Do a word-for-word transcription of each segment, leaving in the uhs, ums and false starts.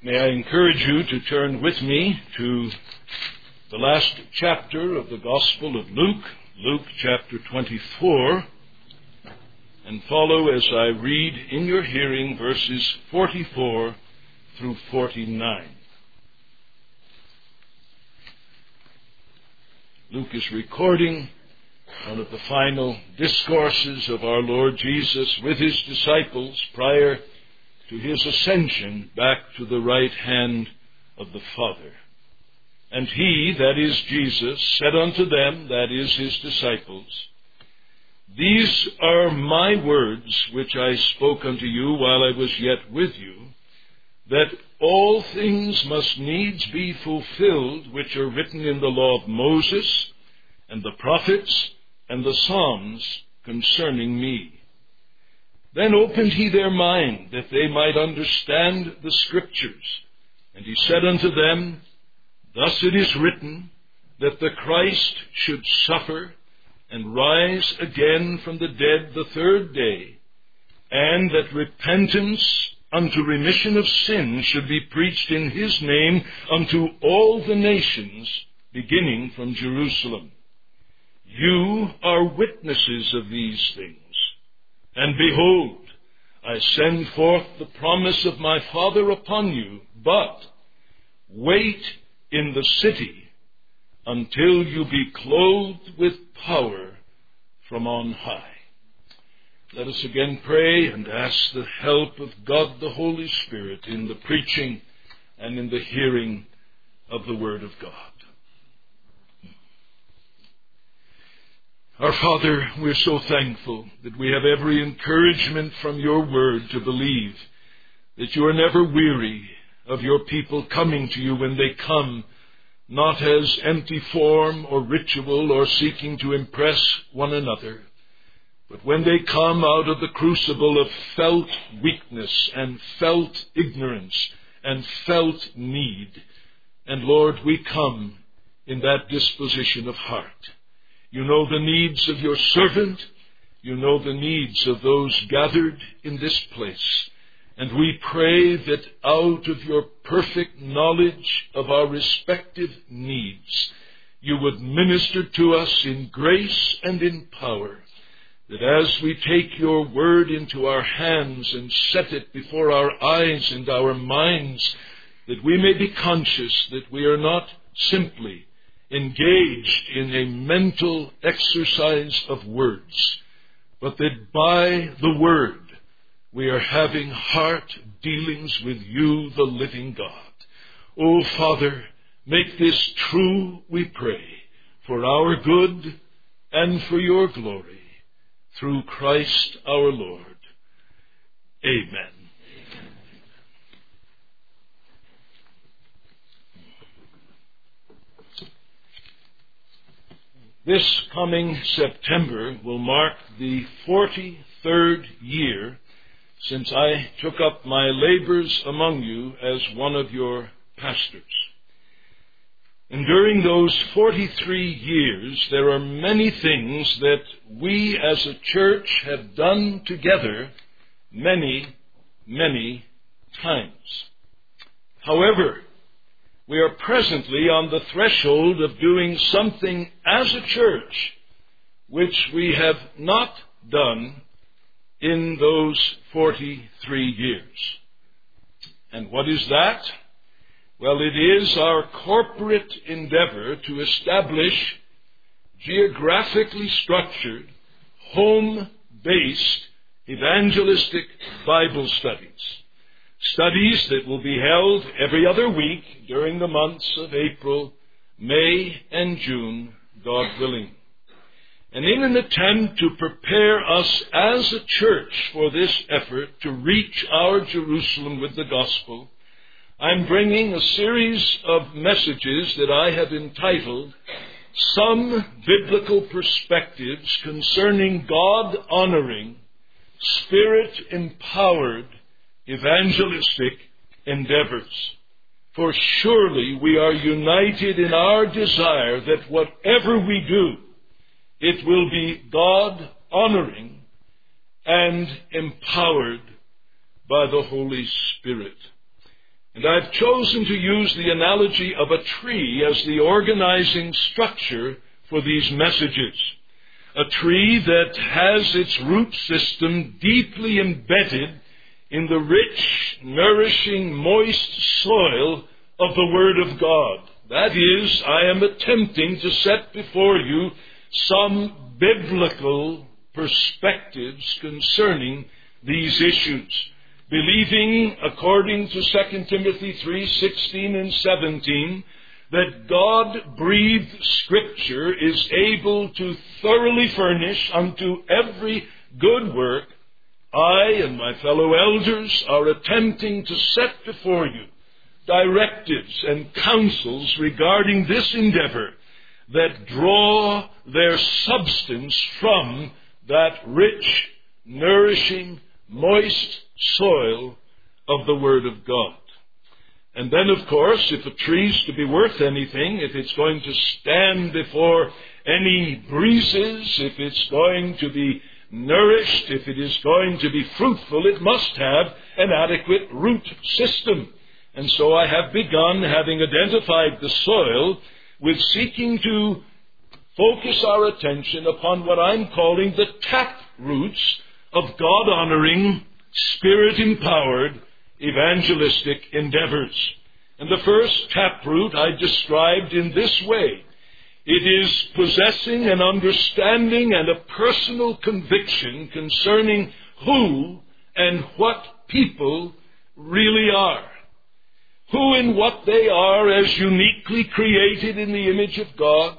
May I encourage you to turn with me to the last chapter of the Gospel of Luke, Luke chapter twenty-four, and follow as I read in your hearing verses forty-four through forty-nine. Luke is recording one of the final discourses of our Lord Jesus with his disciples prior to his ascension back to the right hand of the Father. And he, that is Jesus, said unto them, that is his disciples, These are my words which I spoke unto you while I was yet with you, that all things must needs be fulfilled which are written in the law of Moses and the prophets and the Psalms concerning me. Then opened he their mind, that they might understand the Scriptures. And he said unto them, Thus it is written, that the Christ should suffer and rise again from the dead the third day, and that repentance unto remission of sins should be preached in his name unto all the nations, beginning from Jerusalem. You are witnesses of these things. And behold, I send forth the promise of my Father upon you, but wait in the city until you be clothed with power from on high. Let us again pray and ask the help of God the Holy Spirit in the preaching and in the hearing of the Word of God. Our Father, we're so thankful that we have every encouragement from your word to believe that you are never weary of your people coming to you when they come, not as empty form or ritual or seeking to impress one another, but when they come out of the crucible of felt weakness and felt ignorance and felt need. And Lord, we come in that disposition of heart. You know the needs of your servant. You know the needs of those gathered in this place. And we pray that out of your perfect knowledge of our respective needs, you would minister to us in grace and in power, that as we take your word into our hands and set it before our eyes and our minds, that we may be conscious that we are not simply engaged in a mental exercise of words, but that by the word we are having heart dealings with you, the living God. O Father, make this true, we pray, for our good and for your glory, through Christ our Lord. Amen. This coming September will mark the forty-third year since I took up my labors among you as one of your pastors. And during those forty-three years, there are many things that we as a church have done together many, many times. However, we are presently on the threshold of doing something as a church which we have not done in those forty-three years. And what is that? Well, it is our corporate endeavor to establish geographically structured, home-based evangelistic Bible studies. Studies that will be held every other week during the months of April, May, and June, God willing. And in an attempt to prepare us as a church for this effort to reach our Jerusalem with the gospel, I'm bringing a series of messages that I have entitled Some Biblical Perspectives Concerning God-Honoring, Spirit-Empowered Evangelistic Endeavors. For surely we are united in our desire that whatever we do, it will be God-honoring and empowered by the Holy Spirit. And I've chosen to use the analogy of a tree as the organizing structure for these messages. A tree that has its root system deeply embedded in the rich, nourishing, moist soil of the Word of God. That is, I am attempting to set before you some biblical perspectives concerning these issues, believing, according to Second Timothy three sixteen and seventeen, that God-breathed Scripture is able to thoroughly furnish unto every good work. I and my fellow elders are attempting to set before you directives and counsels regarding this endeavor that draw their substance from that rich, nourishing, moist soil of the Word of God. And then, of course, if a tree's to be worth anything, if it's going to stand before any breezes, if it's going to be nourished, if it is going to be fruitful, it must have an adequate root system. And so I have begun, having identified the soil, with seeking to focus our attention upon what I'm calling the tap roots of God-honoring, Spirit-empowered evangelistic endeavors. And the first taproot I described in this way. It is possessing an understanding and a personal conviction concerning who and what people really are. Who and what they are as uniquely created in the image of God,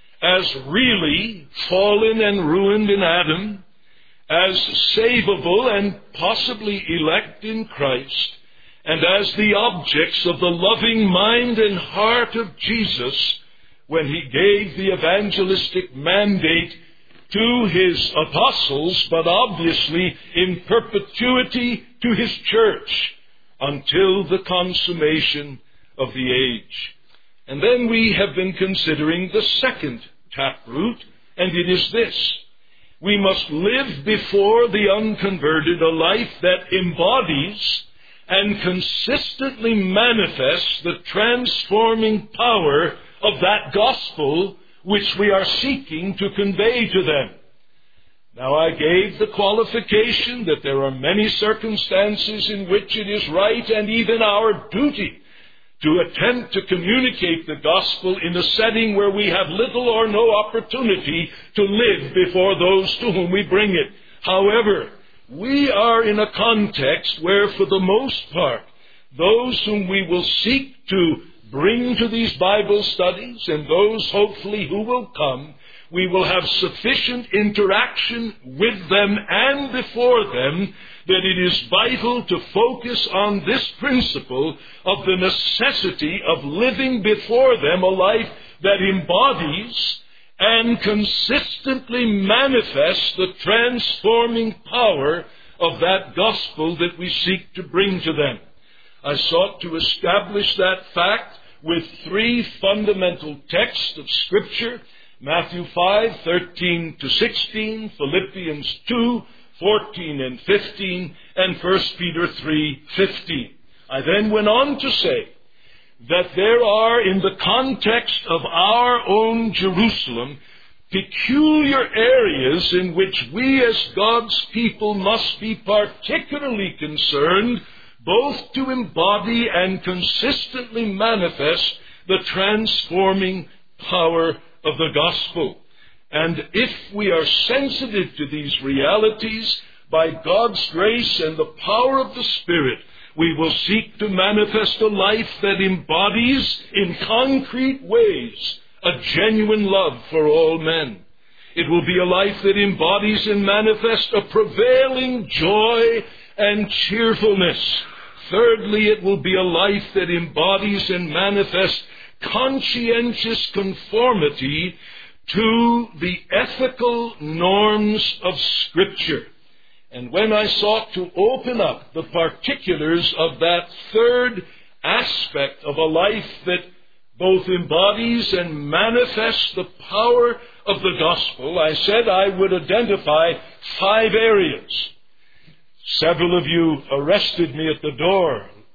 as really fallen and ruined in Adam, as savable and possibly elect in Christ, and as the objects of the loving mind and heart of Jesus when he gave the evangelistic mandate to his apostles, but obviously in perpetuity to his church until the consummation of the age. And then we have been considering the second taproot, and it is this. We must live before the unconverted a life that embodies and consistently manifests the transforming power of that gospel which we are seeking to convey to them. Now, I gave the qualification that there are many circumstances in which it is right and even our duty to attempt to communicate the gospel in a setting where we have little or no opportunity to live before those to whom we bring it. However, we are in a context where, for the most part, those whom we will seek to bring to these Bible studies and those, hopefully, who will come, we will have sufficient interaction with them and before them that it is vital to focus on this principle of the necessity of living before them a life that embodies and consistently manifests the transforming power of that gospel that we seek to bring to them. I sought to establish that fact with three fundamental texts of Scripture: Matthew five, thirteen to sixteen, Philippians two, fourteen and fifteen, and First Peter three, fifteen. I then went on to say that there are, in the context of our own Jerusalem, peculiar areas in which we as God's people must be particularly concerned, both to embody and consistently manifest the transforming power of the gospel. And if we are sensitive to these realities, by God's grace and the power of the Spirit, we will seek to manifest a life that embodies in concrete ways a genuine love for all men. It will be a life that embodies and manifests a prevailing joy and cheerfulness. Thirdly, it will be a life that embodies and manifests conscientious conformity to the ethical norms of Scripture. And when I sought to open up the particulars of that third aspect of a life that both embodies and manifests the power of the gospel, I said I would identify five areas. Several of you arrested me at the door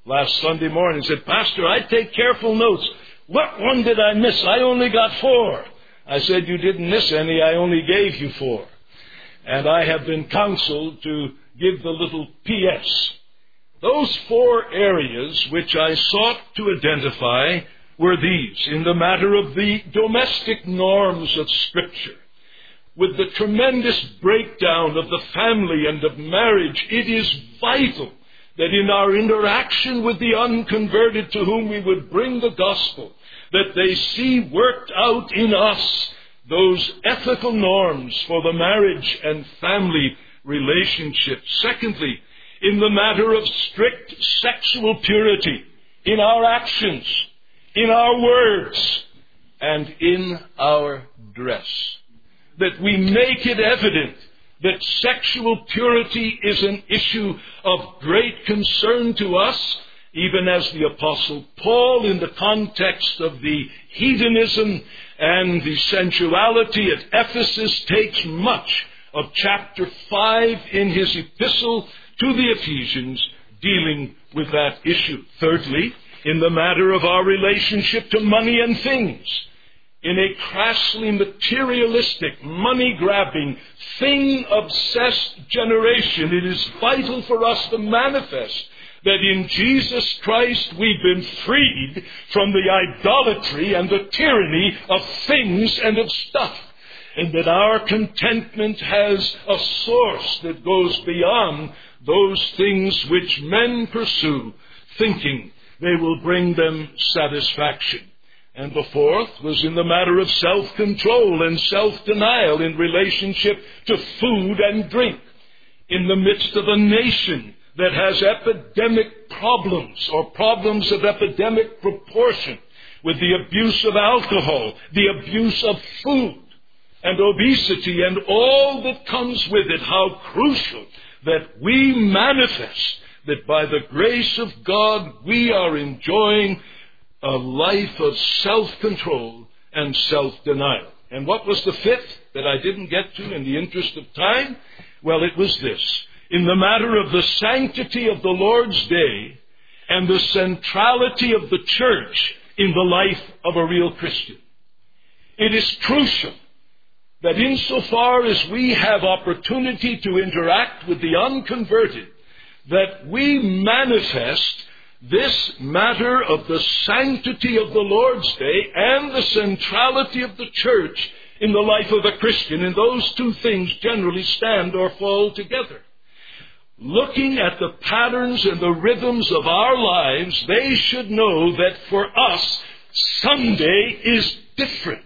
last Sunday morning and said, Pastor, I take careful notes. What one did I miss? I only got four. I said, you didn't miss any. I only gave you four. And I have been counseled to give the little P S. Those four areas which I sought to identify were these. In the matter of the domestic norms of Scripture, with the tremendous breakdown of the family and of marriage, it is vital that in our interaction with the unconverted to whom we would bring the gospel, that they see worked out in us those ethical norms for the marriage and family relationship. Secondly, in the matter of strict sexual purity, in our actions, in our words, and in our dress, that we make it evident that sexual purity is an issue of great concern to us, even as the Apostle Paul, in the context of the hedonism and the sensuality at Ephesus, takes much of chapter five in his epistle to the Ephesians, dealing with that issue. Thirdly, in the matter of our relationship to money and things, in a crassly materialistic, money-grabbing, thing-obsessed generation, it is vital for us to manifest that in Jesus Christ we've been freed from the idolatry and the tyranny of things and of stuff, and that our contentment has a source that goes beyond those things which men pursue, thinking they will bring them satisfaction. And the fourth was in the matter of self-control and self-denial in relationship to food and drink. In the midst of a nation that has epidemic problems or problems of epidemic proportion with the abuse of alcohol, the abuse of food and obesity and all that comes with it, how crucial that we manifest that by the grace of God we are enjoying a life of self-control and self-denial. And what was the fifth that I didn't get to in the interest of time? Well, it was this. In the matter of the sanctity of the Lord's day and the centrality of the church in the life of a real Christian. It is crucial that insofar as we have opportunity to interact with the unconverted, that we manifest this matter of the sanctity of the Lord's day and the centrality of the church in the life of a Christian. And those two things generally stand or fall together. Looking at the patterns and the rhythms of our lives, they should know that for us, Sunday is different.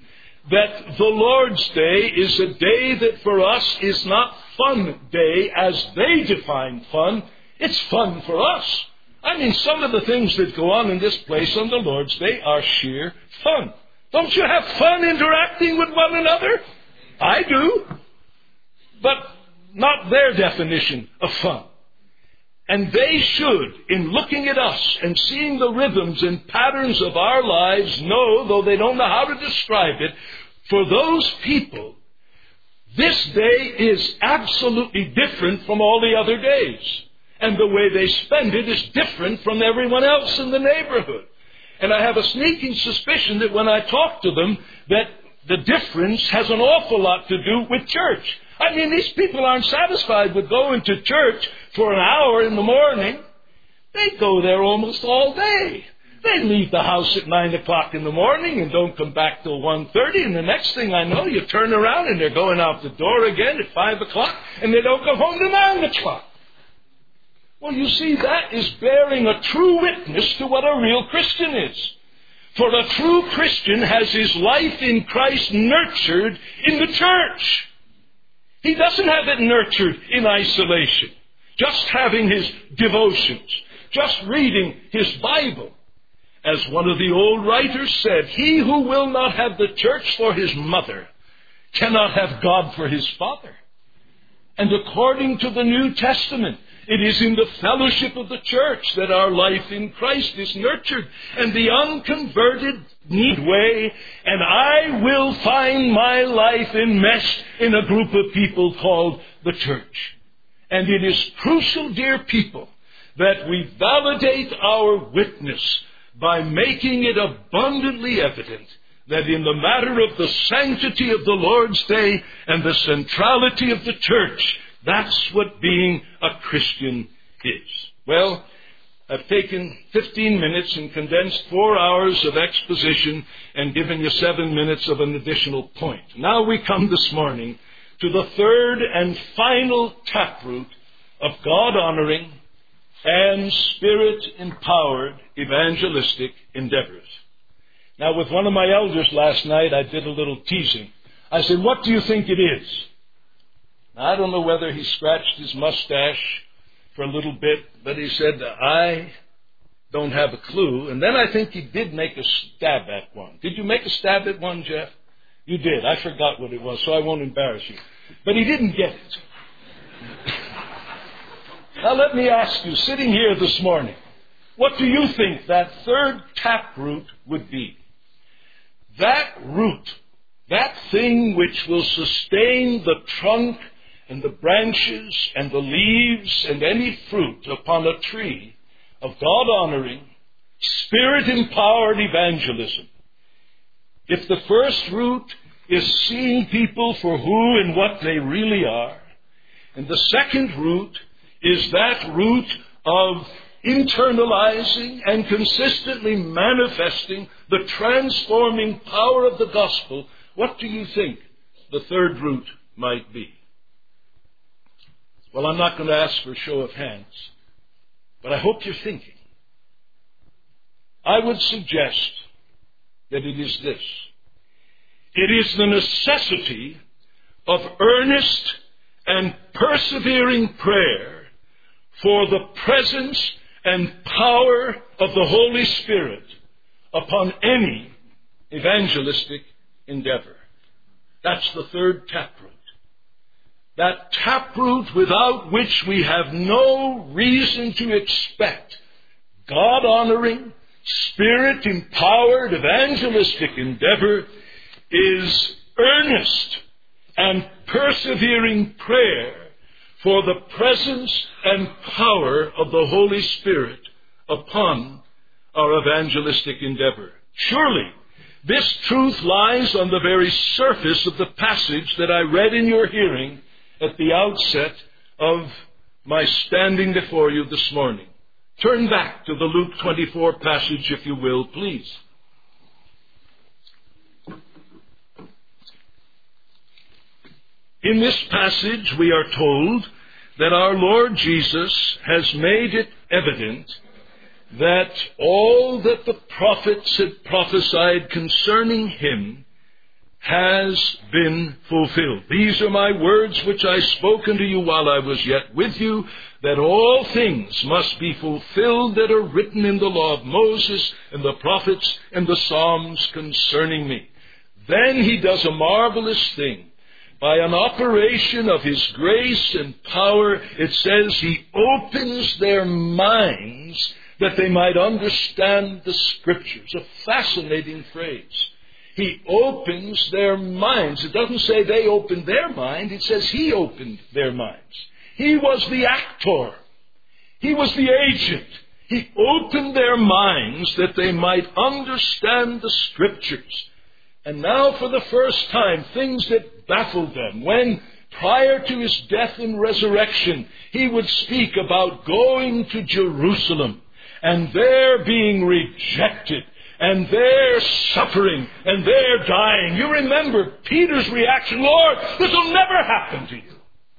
That the Lord's Day is a day that for us is not fun day as they define fun. It's fun for us. I mean, some of the things that go on in this place on the Lord's Day are sheer fun. Don't you have fun interacting with one another? I do. But not their definition of fun. And they should, in looking at us and seeing the rhythms and patterns of our lives, know, though they don't know how to describe it, for those people, this day is absolutely different from all the other days. And the way they spend it is different from everyone else in the neighborhood. And I have a sneaking suspicion that when I talk to them, that the difference has an awful lot to do with church. I mean, these people aren't satisfied with going to church for an hour in the morning. They go there almost all day. They leave the house at nine o'clock in the morning and don't come back till one thirty. And the next thing I know, you turn around and they're going out the door again at five o'clock and they don't come home till nine o'clock. Well, you see, that is bearing a true witness to what a real Christian is. For a true Christian has his life in Christ nurtured in the church. He doesn't have it nurtured in isolation, just having his devotions, just reading his Bible. As one of the old writers said, he who will not have the church for his mother cannot have God for his father. And according to the New Testament, it is in the fellowship of the church that our life in Christ is nurtured. And the unconverted need way, and I will find my life enmeshed in a group of people called the church. And it is crucial, dear people, that we validate our witness by making it abundantly evident that in the matter of the sanctity of the Lord's Day and the centrality of the church, that's what being a Christian is. Well, I've taken fifteen minutes and condensed four hours of exposition and given you seven minutes of an additional point. Now we come this morning to the third and final taproot of God-honoring and Spirit-empowered evangelistic endeavors. Now, with one of my elders last night, I did a little teasing. I said, what do you think it is? Now, I don't know whether he scratched his mustache for a little bit, but he said, I don't have a clue. And then I think he did make a stab at one. Did you make a stab at one, Jeff? You did. I forgot what it was, so I won't embarrass you. But he didn't get it. Now let me ask you, sitting here this morning, what do you think that third taproot would be? That root, that thing which will sustain the trunk and the branches and the leaves and any fruit upon a tree of God-honoring, Spirit-empowered evangelism. If the first root is seeing people for who and what they really are, and the second root is that root of internalizing and consistently manifesting the transforming power of the gospel, what do you think the third root might be? Well, I'm not going to ask for a show of hands, but I hope you're thinking. I would suggest that it is this. It is the necessity of earnest and persevering prayer for the presence and power of the Holy Spirit upon any evangelistic endeavor. That's the third taproot. That taproot without which we have no reason to expect God-honoring, Spirit-empowered evangelistic endeavor is earnest and persevering prayer for the presence and power of the Holy Spirit upon our evangelistic endeavor. Surely, this truth lies on the very surface of the passage that I read in your hearing at the outset of my standing before you this morning. Turn back to the Luke twenty-four passage, if you will, please. In this passage, we are told that our Lord Jesus has made it evident that all that the prophets had prophesied concerning him has been fulfilled. These are my words which I spoke unto you while I was yet with you, that all things must be fulfilled that are written in the law of Moses and the prophets and the Psalms concerning me. Then he does a marvelous thing. By an operation of his grace and power, it says he opens their minds that they might understand the Scriptures. A fascinating phrase. He opens their minds. It doesn't say they opened their mind. It says he opened their minds. He was the actor. He was the agent. He opened their minds that they might understand the Scriptures. And now for the first time, things that baffled them, when prior to his death and resurrection, he would speak about going to Jerusalem and there being rejected and there suffering and there dying. You remember Peter's reaction, Lord, this will never happen to you.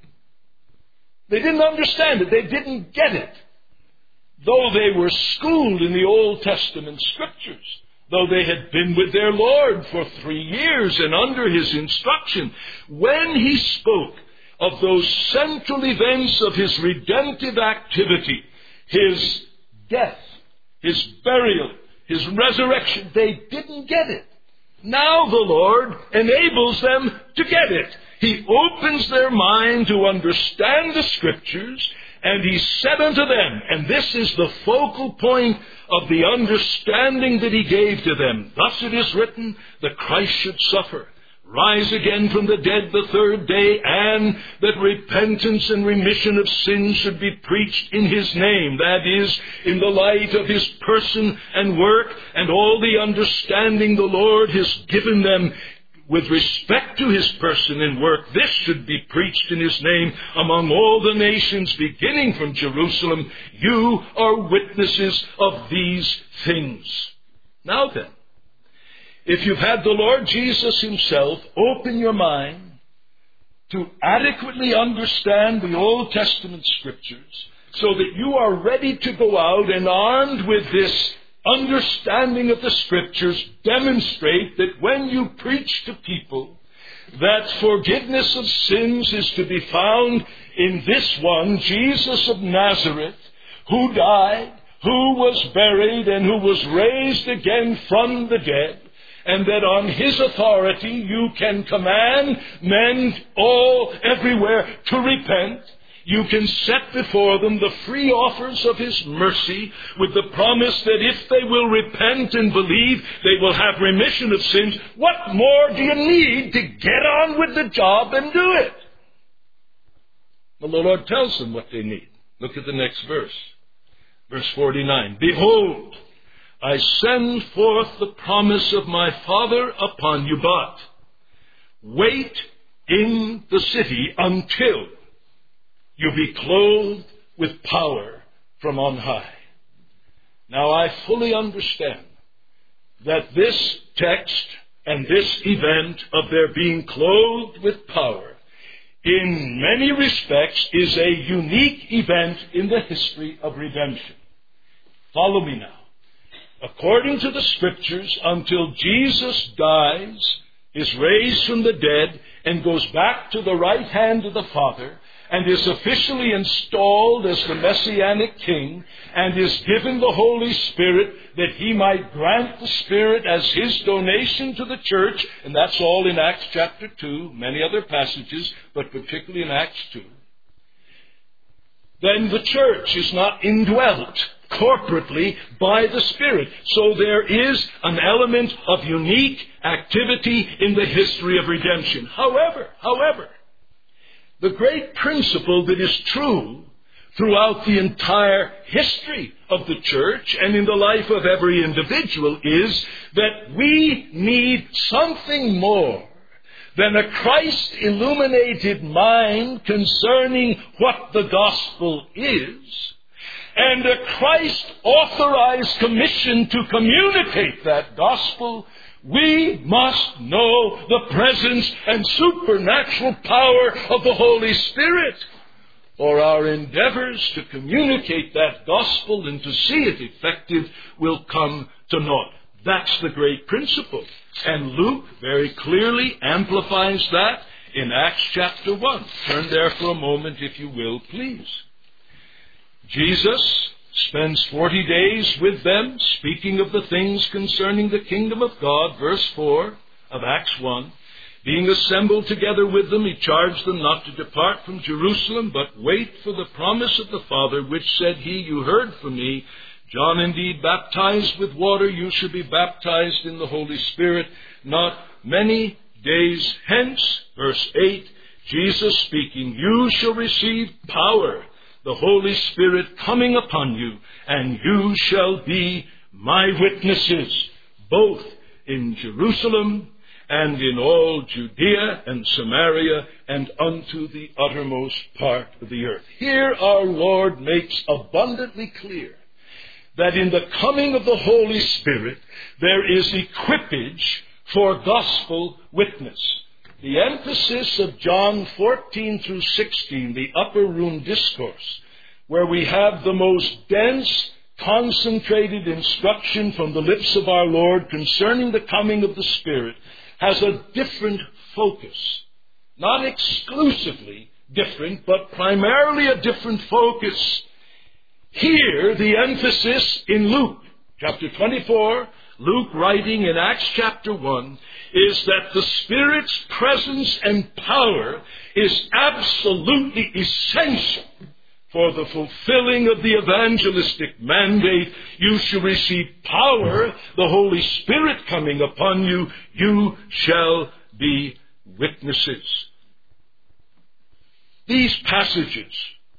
They didn't understand it. They didn't get it. Though they were schooled in the Old Testament Scriptures, though they had been with their Lord for three years and under his instruction, when he spoke of those central events of his redemptive activity, his death, his burial, his resurrection, they didn't get it. Now the Lord enables them to get it. He opens their mind to understand the Scriptures, and he said unto them, and this is the focal point of the understanding that he gave to them, thus it is written, that Christ should suffer, rise again from the dead the third day, and that repentance and remission of sins should be preached in his name, that is, in the light of his person and work, and all the understanding the Lord has given them with respect to his person and work. This should be preached in his name among all the nations, beginning from Jerusalem. You are witnesses of these things. Now then, if you've had the Lord Jesus himself open your mind to adequately understand the Old Testament Scriptures, so that you are ready to go out and, armed with this understanding of the Scriptures, demonstrate that when you preach to people that forgiveness of sins is to be found in this one, Jesus of Nazareth, who died, who was buried, and who was raised again from the dead, and that on his authority you can command men all, everywhere, to repent. You can set before them the free offers of his mercy, with the promise that if they will repent and believe, they will have remission of sins. What more do you need to get on with the job and do it? Well, the Lord tells them what they need. Look at the next verse. Verse forty-nine. Behold, I send forth the promise of my Father upon you, but wait in the city until you be clothed with power from on high. Now, I fully understand that this text and this event of their being clothed with power, in many respects, is a unique event in the history of redemption. Follow me now. According to the Scriptures, until Jesus dies, is raised from the dead, and goes back to the right hand of the Father, and is officially installed as the Messianic King, and is given the Holy Spirit that he might grant the Spirit as his donation to the church, and that's all in Acts chapter two, many other passages, but particularly in Acts two. Then the church is not indwelt corporately by the Spirit. So there is an element of unique activity in the history of redemption. However, however, the great principle that is true throughout the entire history of the church and in the life of every individual is that we need something more than a Christ-illuminated mind concerning what the gospel is, and a Christ-authorized commission to communicate that gospel. We must know the presence and supernatural power of the Holy Spirit, or our endeavors to communicate that gospel and to see it effective will come to naught. That's the great principle. And Luke very clearly amplifies that in Acts chapter one. Turn there for a moment, if you will, please. Jesus spends forty days with them, speaking of the things concerning the kingdom of God. Verse four of Acts one. Being assembled together with them, he charged them not to depart from Jerusalem, but wait for the promise of the Father, which said he, you heard from me, John indeed baptized with water, you shall be baptized in the Holy Spirit not many days hence. Verse eight, Jesus speaking, you shall receive power, the Holy Spirit coming upon you, and you shall be my witnesses, both in Jerusalem and in all Judea and Samaria and unto the uttermost part of the earth. Here our Lord makes abundantly clear that in the coming of the Holy Spirit there is equipage for gospel witness. The emphasis of John fourteen through sixteen, the upper room discourse, where we have the most dense, concentrated instruction from the lips of our Lord concerning the coming of the Spirit, has a different focus. Not exclusively different, but primarily a different focus. Here, the emphasis in Luke chapter twenty-four, Luke writing in Acts chapter one, is that the Spirit's presence and power is absolutely essential for the fulfilling of the evangelistic mandate. You shall receive power, the Holy Spirit coming upon you, you shall be witnesses. These passages,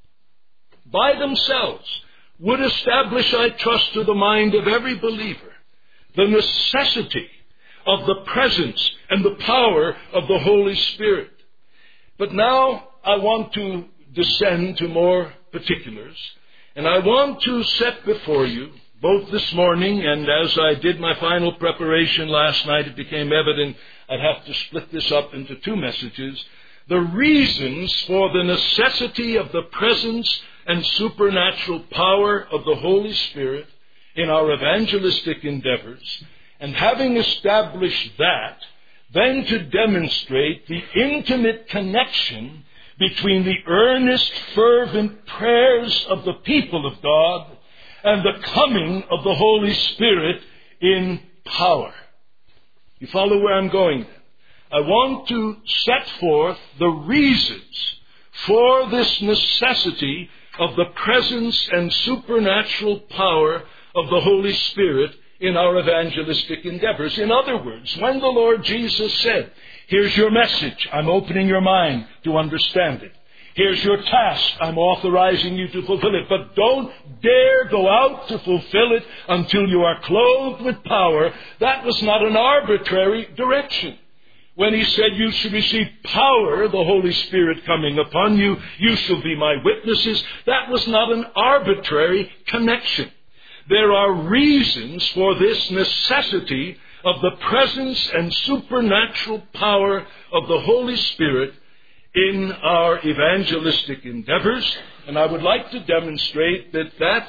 by themselves, would establish, I trust, to the mind of every believer the necessity of the presence and the power of the Holy Spirit. But now I want to descend to more particulars, and I want to set before you, both this morning and as I did my final preparation last night, it became evident I'd have to split this up into two messages, the reasons for the necessity of the presence and supernatural power of the Holy Spirit in our evangelistic endeavors, and having established that, then to demonstrate the intimate connection between the earnest, fervent prayers of the people of God and the coming of the Holy Spirit in power. You follow where I'm going? I want to set forth the reasons for this necessity of the presence and supernatural power of the Holy Spirit in our evangelistic endeavors. In other words, when the Lord Jesus said, here's your message, I'm opening your mind to understand it. Here's your task, I'm authorizing you to fulfill it. But don't dare go out to fulfill it until you are clothed with power. That was not an arbitrary direction. When he said you should receive power, the Holy Spirit coming upon you, you shall be my witnesses, that was not an arbitrary connection. There are reasons for this necessity of the presence and supernatural power of the Holy Spirit in our evangelistic endeavors, and I would like to demonstrate that, that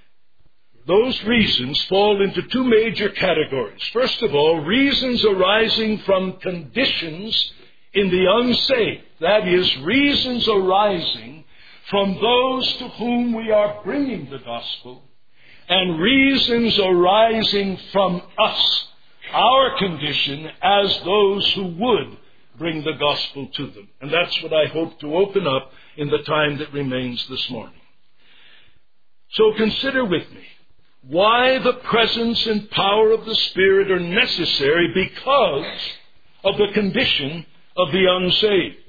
those reasons fall into two major categories. First of all, reasons arising from conditions in the unsaved. That is, reasons arising from those to whom we are bringing the gospel, and reasons arising from us, our condition as those who would bring the gospel to them. And that's what I hope to open up in the time that remains this morning. So consider with me why the presence and power of the Spirit are necessary because of the condition of the unsaved.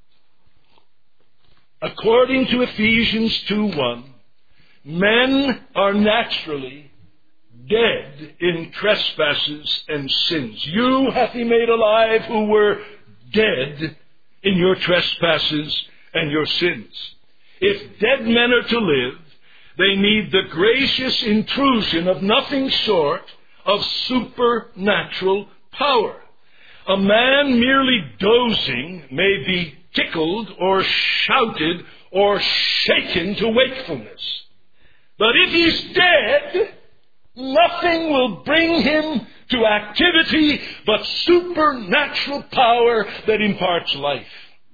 According to Ephesians two one, men are naturally dead in trespasses and sins. You hath he made alive who were dead in your trespasses and your sins. If dead men are to live, they need the gracious intrusion of nothing short of supernatural power. A man merely dozing may be tickled or shouted or shaken to wakefulness. But if he's dead, nothing will bring him to activity but supernatural power that imparts life.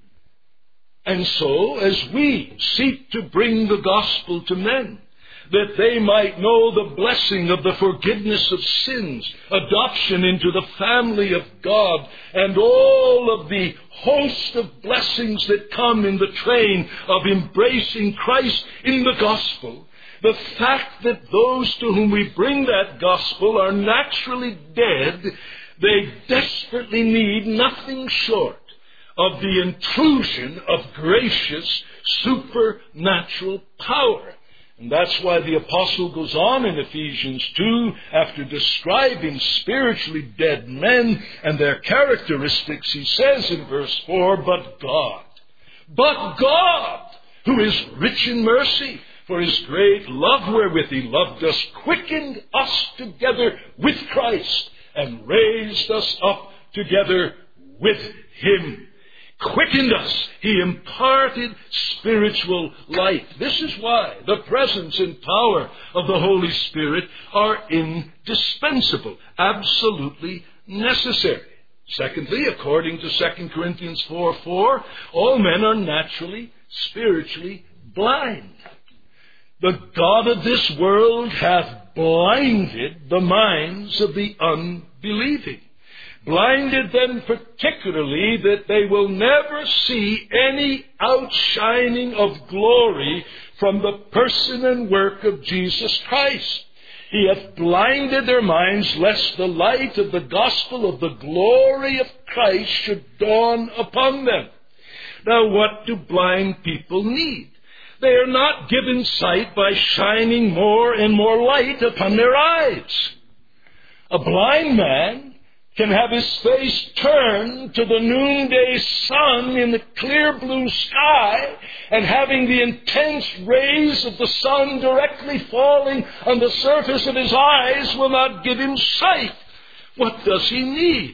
And so, as we seek to bring the gospel to men, that they might know the blessing of the forgiveness of sins, adoption into the family of God, and all of the host of blessings that come in the train of embracing Christ in the gospel, the fact that those to whom we bring that gospel are naturally dead, they desperately need nothing short of the intrusion of gracious, supernatural power. And that's why the apostle goes on in Ephesians two, after describing spiritually dead men and their characteristics, he says in verse four, But God, but God, who is rich in mercy, for his great love wherewith he loved us, quickened us together with Christ, and raised us up together with him. Quickened us. He imparted spiritual life. This is why the presence and power of the Holy Spirit are indispensable, absolutely necessary. Secondly, according to Second Corinthians four four, all men are naturally, spiritually blind. The God of this world hath blinded the minds of the unbelieving. Blinded them particularly that they will never see any outshining of glory from the person and work of Jesus Christ. He hath blinded their minds, lest the light of the gospel of the glory of Christ should dawn upon them. Now, what do blind people need? They are not given sight by shining more and more light upon their eyes. A blind man can have his face turned to the noonday sun in the clear blue sky, and having the intense rays of the sun directly falling on the surface of his eyes will not give him sight. What does he need?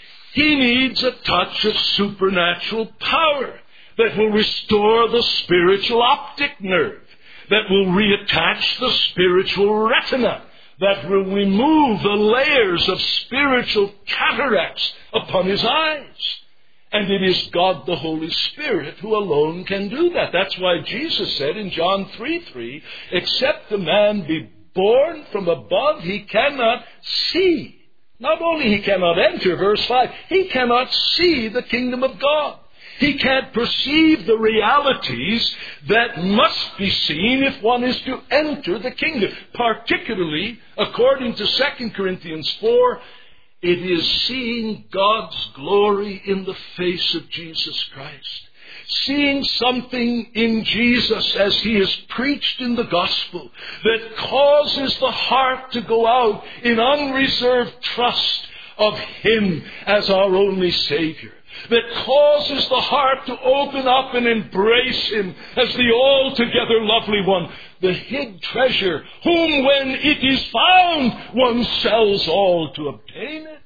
He needs a touch of supernatural power that will restore the spiritual optic nerve, that will reattach the spiritual retina, that will remove the layers of spiritual cataracts upon his eyes. And it is God the Holy Spirit who alone can do that. That's why Jesus said in John three three, except the man be born from above, he cannot see. Not only he cannot enter, verse five, he cannot see the kingdom of God. He can't perceive the realities that must be seen if one is to enter the kingdom. Particularly, according to Second Corinthians four, it is seeing God's glory in the face of Jesus Christ. Seeing something in Jesus as he is preached in the gospel that causes the heart to go out in unreserved trust of him as our only Savior. That causes the heart to open up and embrace him as the altogether lovely one, the hid treasure, whom when it is found, one sells all to obtain it.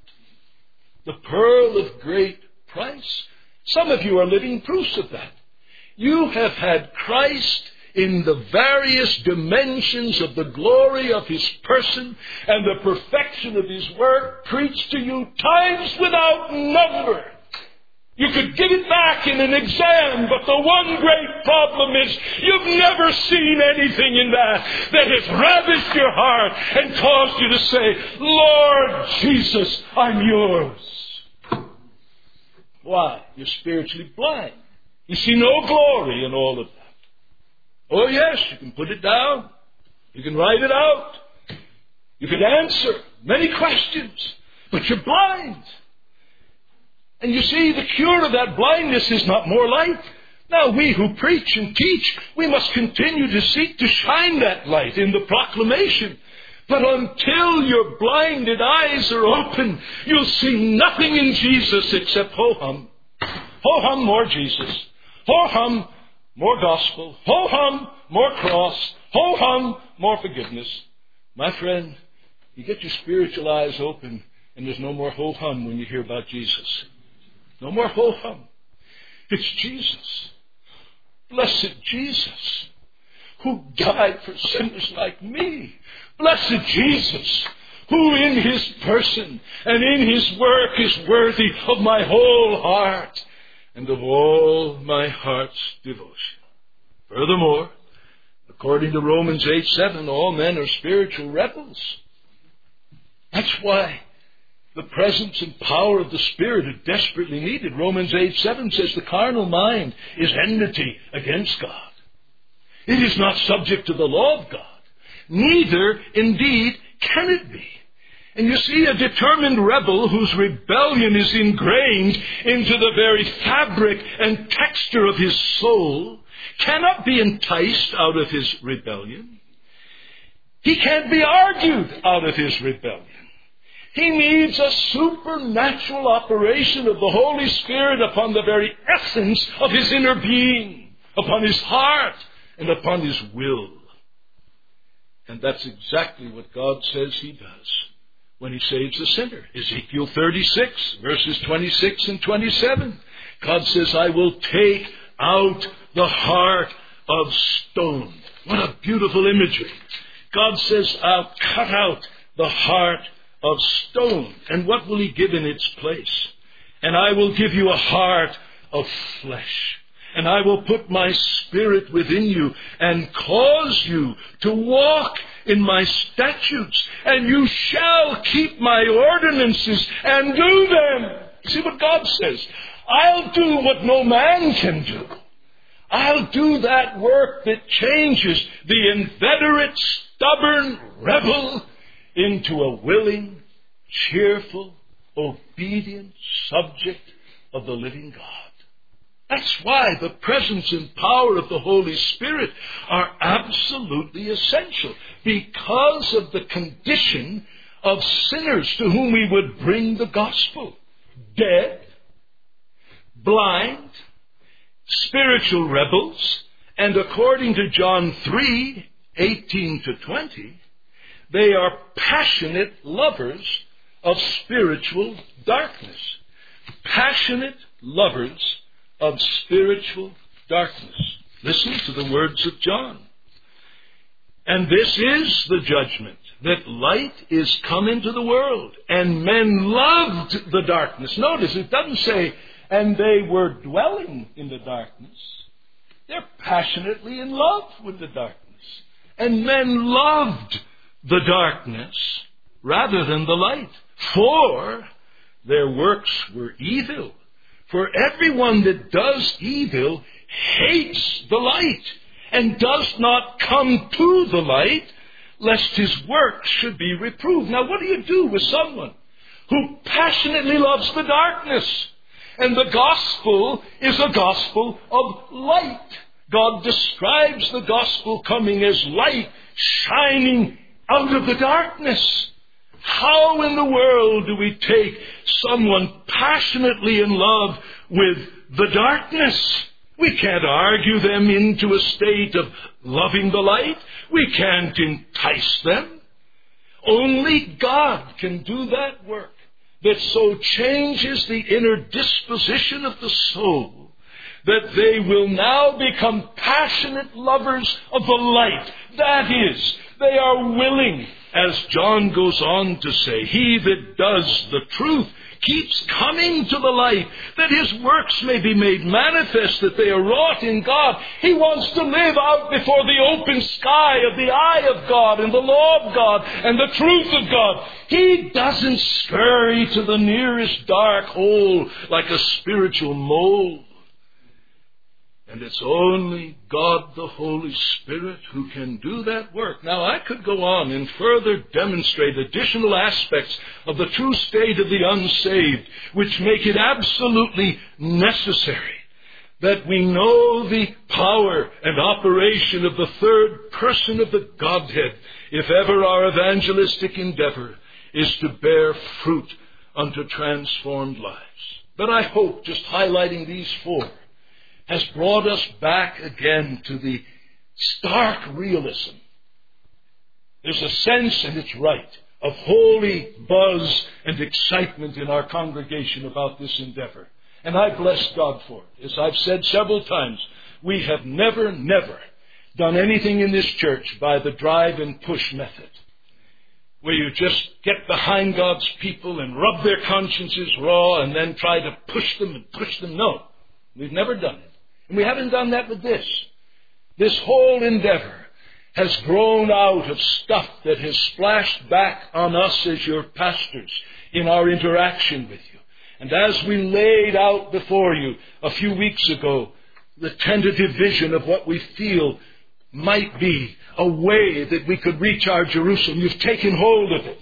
The pearl of great price. Some of you are living proofs of that. You have had Christ in the various dimensions of the glory of his person and the perfection of his work preached to you times without number. You could get it back in an exam, but the one great problem is you've never seen anything in that that has ravished your heart and caused you to say, Lord Jesus, I'm yours. Why? You're spiritually blind. You see no glory in all of that. Oh yes, you can put it down. You can write it out. You can answer many questions, but you're blind. And you see, the cure of that blindness is not more light. Now, we who preach and teach, we must continue to seek to shine that light in the proclamation. But until your blinded eyes are open, you'll see nothing in Jesus except ho-hum. Ho-hum, more Jesus. Ho-hum, more gospel. Ho-hum, more cross. Ho-hum, more forgiveness. My friend, you get your spiritual eyes open, and there's no more ho-hum when you hear about Jesus. No more ho-hum. It's Jesus. Blessed Jesus, who died for sinners like me. Blessed Jesus, who in his person and in his work is worthy of my whole heart and of all my heart's devotion. Furthermore, according to Romans eight seven, all men are spiritual rebels. That's why the presence and power of the Spirit are desperately needed. Romans eight seven says the carnal mind is enmity against God. It is not subject to the law of God. Neither, indeed, can it be. And you see, a determined rebel whose rebellion is ingrained into the very fabric and texture of his soul cannot be enticed out of his rebellion. He can't be argued out of his rebellion. He needs a supernatural operation of the Holy Spirit upon the very essence of his inner being, upon his heart, and upon his will. And that's exactly what God says he does when he saves the sinner. Ezekiel thirty-six, verses twenty-six and twenty-seven. God says, I will take out the heart of stone. What a beautiful imagery. God says, I'll cut out the heart of stone. And what will he give in its place? And I will give you a heart of flesh. And I will put my spirit within you and cause you to walk in my statutes. And you shall keep my ordinances and do them. See what God says. I'll do what no man can do. I'll do that work that changes the inveterate, stubborn rebel into a willing, cheerful, obedient subject of the living God. That's why the presence and power of the Holy Spirit are absolutely essential, because of the condition of sinners to whom we would bring the gospel. Dead, blind, spiritual rebels, and according to John three, eighteen to twenty, they are passionate lovers of spiritual darkness. Passionate lovers of spiritual darkness. Listen to the words of John. And this is the judgment, that light is come into the world, and men loved the darkness. Notice, it doesn't say, and they were dwelling in the darkness. They're passionately in love with the darkness. And men loved the darkness rather than the light, for their works were evil. For everyone that does evil hates the light, and does not come to the light, lest his works should be reproved. Now, what do you do with someone who passionately loves the darkness? And the gospel is a gospel of light. God describes the gospel coming as light shining out of the darkness. How in the world do we take someone passionately in love with the darkness? We can't argue them into a state of loving the light. We can't entice them. Only God can do that work that so changes the inner disposition of the soul that they will now become passionate lovers of the light. That is, they are willing, as John goes on to say, he that does the truth keeps coming to the light, that his works may be made manifest, that they are wrought in God. He wants to live out before the open sky of the eye of God and the law of God and the truth of God. He doesn't scurry to the nearest dark hole like a spiritual mole. And it's only God the Holy Spirit who can do that work. Now, I could go on and further demonstrate additional aspects of the true state of the unsaved, which make it absolutely necessary that we know the power and operation of the third person of the Godhead, if ever our evangelistic endeavor is to bear fruit unto transformed lives. But I hope just highlighting these four has brought us back again to the stark realism. There's a sense, and it's right, of holy buzz and excitement in our congregation about this endeavor. And I bless God for it. As I've said several times, we have never, never done anything in this church by the drive and push method, where you just get behind God's people and rub their consciences raw and then try to push them and push them. No, we've never done it. And we haven't done that with this. This whole endeavor has grown out of stuff that has splashed back on us as your pastors in our interaction with you. And as we laid out before you a few weeks ago the tentative vision of what we feel might be a way that we could reach our Jerusalem, you've taken hold of it.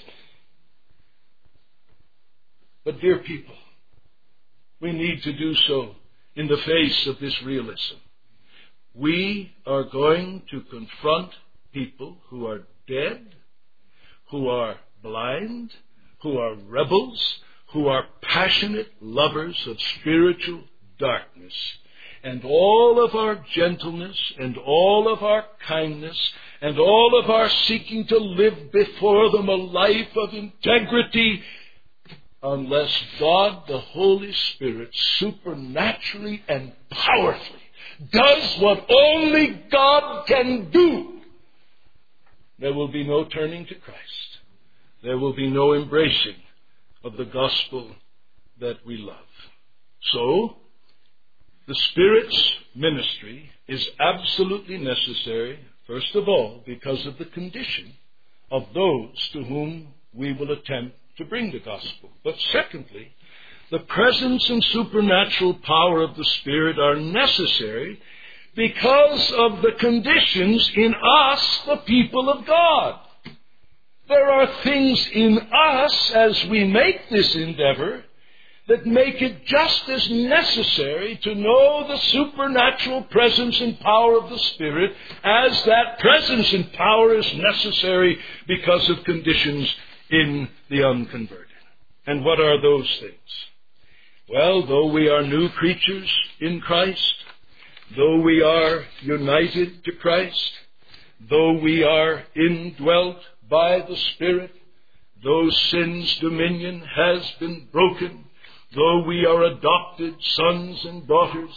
But dear people, we need to do so in the face of this realism. We are going to confront people who are dead, who are blind, who are rebels, who are passionate lovers of spiritual darkness. And all of our gentleness and all of our kindness and all of our seeking to live before them a life of integrity, unless God, the Holy Spirit, supernaturally and powerfully does what only God can do, there will be no turning to Christ. There will be no embracing of the gospel that we love. So, the Spirit's ministry is absolutely necessary, first of all, because of the condition of those to whom we will attempt to bring the gospel. But secondly, the presence and supernatural power of the Spirit are necessary because of the conditions in us, the people of God. There are things in us as we make this endeavor that make it just as necessary to know the supernatural presence and power of the Spirit as that presence and power is necessary because of conditions in the unconverted. And what are those things? Well, though we are new creatures in Christ, though we are united to Christ, though we are indwelt by the Spirit, though sin's dominion has been broken, though we are adopted sons and daughters,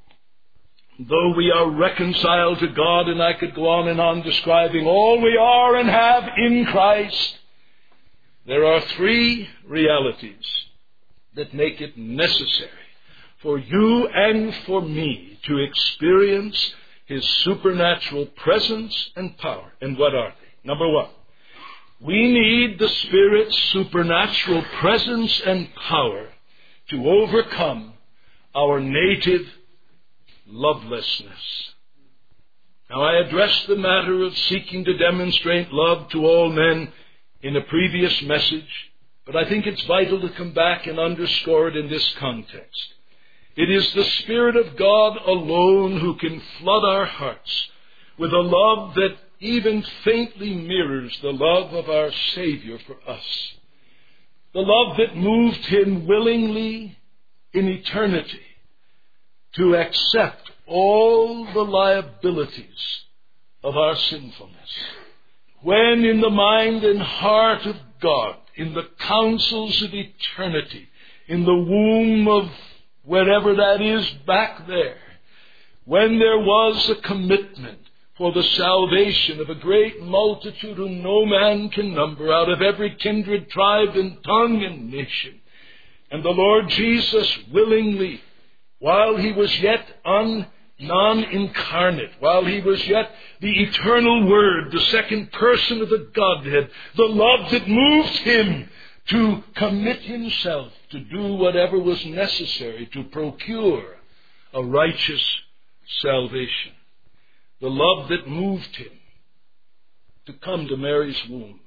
though we are reconciled to God, and I could go on and on describing all we are and have in Christ, there are three realities that make it necessary for you and for me to experience His supernatural presence and power. And what are they? Number one, we need the Spirit's supernatural presence and power to overcome our native lovelessness. Now, I addressed the matter of seeking to demonstrate love to all men in a previous message, but I think it's vital to come back and underscore it in this context. It is the Spirit of God alone who can flood our hearts with a love that even faintly mirrors the love of our Savior for us. The love that moved Him willingly in eternity to accept all the liabilities of our sinfulness. When in the mind and heart of God, in the counsels of eternity, in the womb of wherever that is back there, when there was a commitment for the salvation of a great multitude whom no man can number, out of every kindred, tribe, and tongue and nation. And the Lord Jesus willingly, while He was yet un, non-incarnate, while He was yet the eternal Word, the second person of the Godhead, the love that moved Him to commit Himself to do whatever was necessary to procure a righteous salvation. The love that moved Him to come to Mary's womb.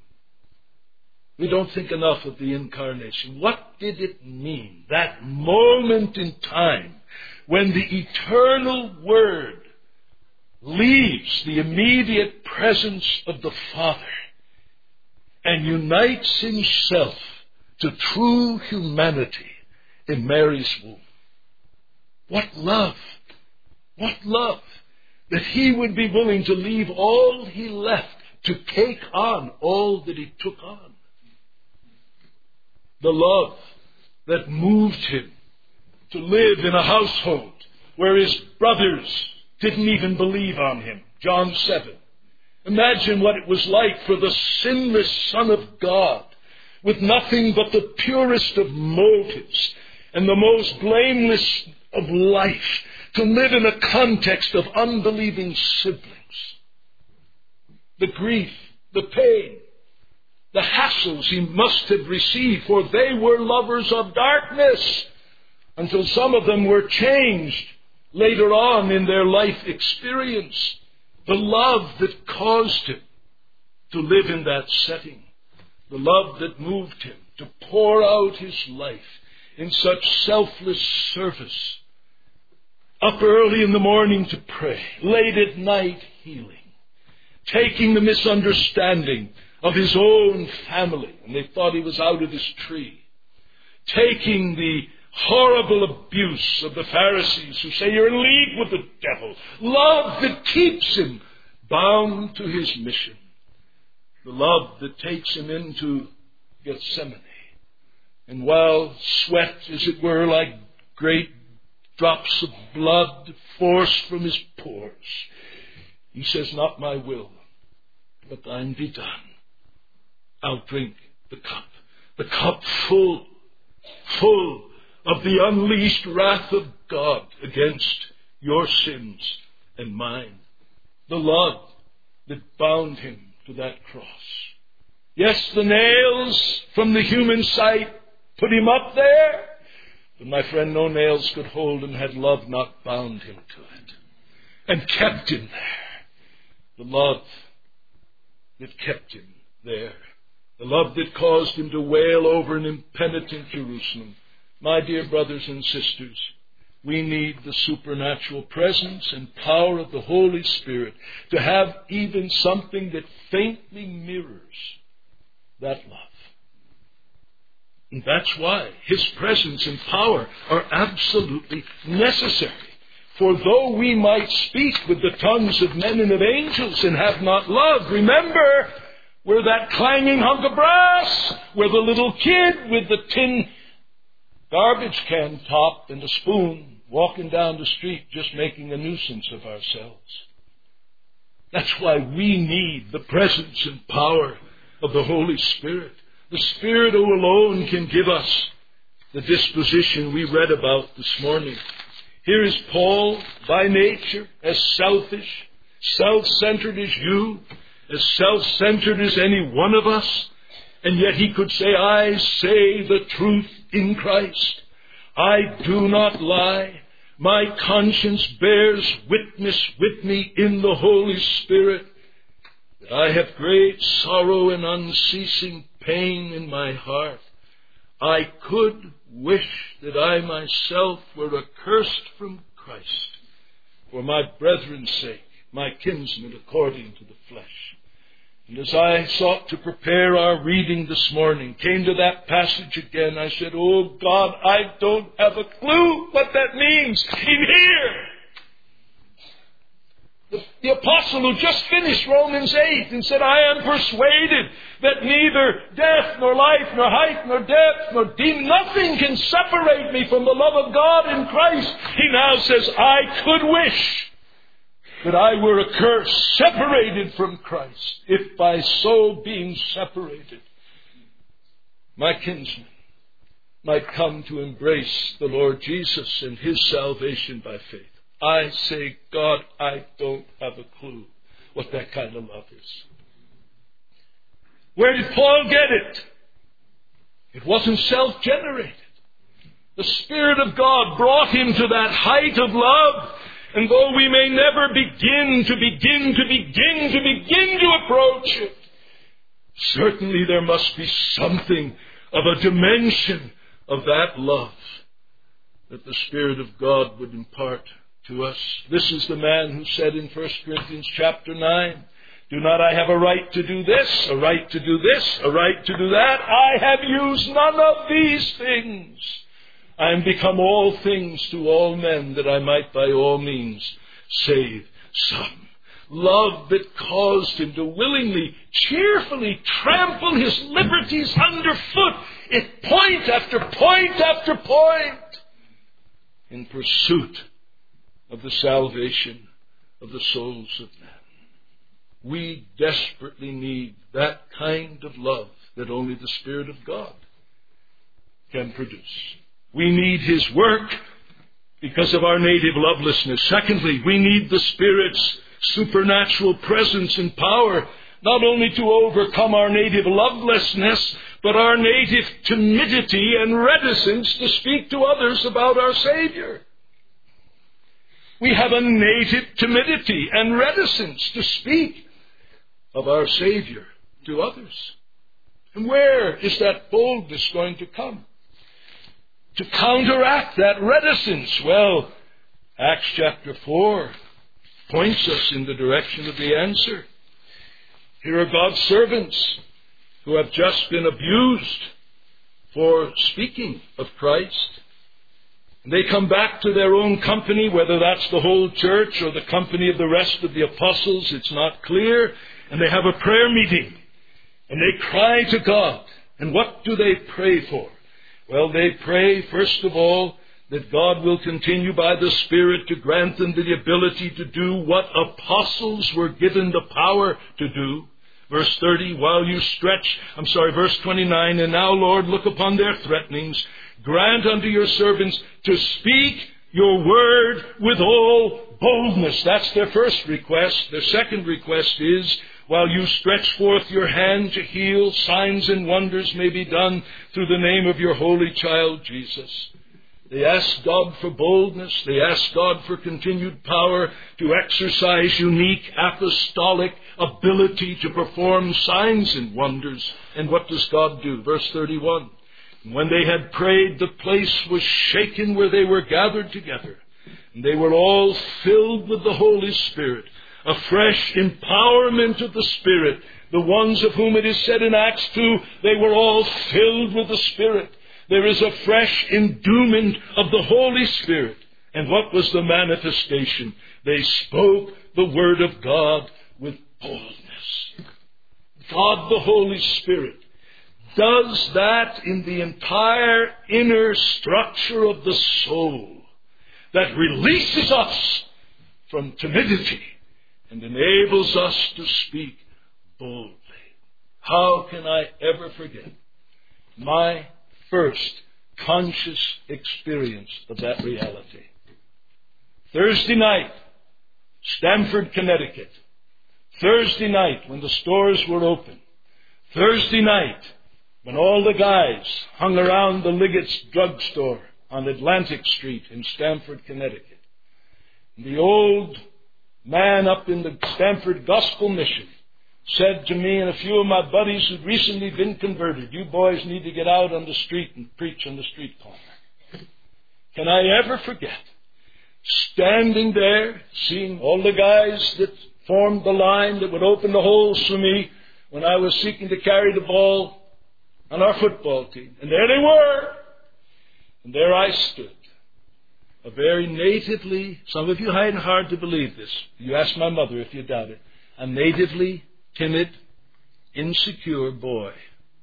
We don't think enough of the incarnation. What did it mean? That moment in time when the eternal Word leaves the immediate presence of the Father and unites Himself to true humanity in Mary's womb. What love! What love! That He would be willing to leave all He left to take on all that He took on. The love that moved Him to live in a household where His brothers didn't even believe on Him. John seven. Imagine what it was like for the sinless Son of God, with nothing but the purest of motives and the most blameless of life, to live in a context of unbelieving siblings. The grief, the pain, the hassles He must have received, for they were lovers of darkness, until some of them were changed later on in their life experience. The love that caused Him to live in that setting. The love that moved Him to pour out His life in such selfless service. Up early in the morning to pray, late at night healing, taking the misunderstanding of His own family, and they thought He was out of His tree, taking the horrible abuse of the Pharisees who say you're in league with the devil, love that keeps Him bound to His mission, the love that takes Him into Gethsemane, and while sweat, as it were, like great drops of blood forced from His pores, He says, not my will, but thine be done. I'll drink the cup, the cup full, full of the unleashed wrath of God against your sins and mine. The love that bound Him to that cross. Yes, the nails from the human sight put Him up there, but my friend, no nails could hold Him had love not bound Him to it and kept Him there. The love that kept Him there. the love that caused him to wail over an impenitent Jerusalem. My dear brothers and sisters, we need the supernatural presence and power of the Holy Spirit to have even something that faintly mirrors that love. And that's why His presence and power are absolutely necessary. For though we might speak with the tongues of men and of angels and have not love, remember, we're that clanging hunk of brass. We're the little kid with the tin garbage can top and a spoon walking down the street just making a nuisance of ourselves. That's why we need the presence and power of the Holy Spirit. The Spirit who alone can give us the disposition we read about this morning. Here is Paul, by nature, as selfish, self-centered as you, as self-centered as any one of us, and yet he could say, I say the truth in Christ. I do not lie. My conscience bears witness with me in the Holy Spirit that I have great sorrow and unceasing pain in my heart. I could wish that I myself were accursed from Christ for my brethren's sake, my kinsmen according to the flesh. And as I sought to prepare our reading this morning, came to that passage again, I said, oh God, I don't have a clue what that means in here. The, the apostle who just finished Romans eight and said, I am persuaded that neither death, nor life, nor height, nor depth, nor deep, nothing can separate me from the love of God in Christ. He now says, I could wish that I were accursed, separated from Christ, if by so being separated, my kinsmen might come to embrace the Lord Jesus and His salvation by faith. I say, God, I don't have a clue what that kind of love is. Where did Paul get it? It wasn't self-generated. The Spirit of God brought him to that height of love. And though we may never begin to begin to begin to begin to approach it, certainly there must be something of a dimension of that love that the Spirit of God would impart to us. This is the man who said in First Corinthians chapter nine, do not I have a right to do this, a right to do this, a right to do that? I have used none of these things. I am become all things to all men, that I might by all means save some. Love that caused him to willingly, cheerfully trample his liberties underfoot at point after point after point in pursuit of the salvation of the souls of men. We desperately need that kind of love that only the Spirit of God can produce. We need His work because of our native lovelessness. Secondly, we need the Spirit's supernatural presence and power, not only to overcome our native lovelessness, but our native timidity and reticence to speak to others about our Savior. We have a native timidity and reticence to speak of our Savior to others. And where is that boldness going to come? To counteract that reticence, well, Acts chapter four points us in the direction of the answer. Here are God's servants who have just been abused for speaking of Christ. And they come back to their own company, whether that's the whole church or the company of the rest of the apostles, it's not clear. And they have a prayer meeting. And they cry to God. And what do they pray for? Well, they pray, first of all, that God will continue by the Spirit to grant them the ability to do what apostles were given the power to do. Verse thirty, while you stretch, I'm sorry, verse twenty-nine, and now, Lord, look upon their threatenings. Grant unto your servants to speak your word with all boldness. That's their first request. Their second request is, while you stretch forth your hand to heal, signs and wonders may be done through the name of your holy child, Jesus. They asked God for boldness. They asked God for continued power to exercise unique apostolic ability to perform signs and wonders. And what does God do? Verse thirty-one. When they had prayed, the place was shaken where they were gathered together. And they were all filled with the Holy Spirit. A fresh empowerment of the Spirit. The ones of whom it is said in Acts two, they were all filled with the Spirit. There is a fresh endowment of the Holy Spirit. And what was the manifestation? They spoke the Word of God with boldness. God the Holy Spirit does that in the entire inner structure of the soul that releases us from timidity and enables us to speak boldly. How can I ever forget my first conscious experience of that reality? Thursday night, Stamford, Connecticut. Thursday night when the stores were open. Thursday night when all the guys hung around the Liggett's drugstore on Atlantic Street in Stamford, Connecticut. And the old man up in the Stamford Gospel Mission said to me and a few of my buddies who'd recently been converted, you boys need to get out on the street and preach on the street corner. Can I ever forget standing there, seeing all the guys that formed the line that would open the holes for me when I was seeking to carry the ball on our football team. And there they were. And there I stood. A very natively, some of you find it hard to believe this. You ask my mother if you doubt it. A natively timid, insecure boy.